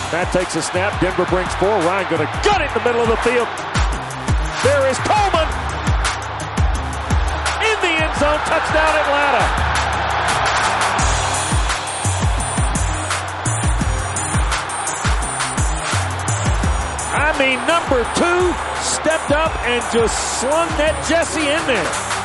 Matt takes a snap. Denver brings 4. Ryan going to gut it in the middle of the field. There is Coleman. In the end zone. Touchdown Atlanta. I mean, number 2 stepped up and just slung that Jesse in there.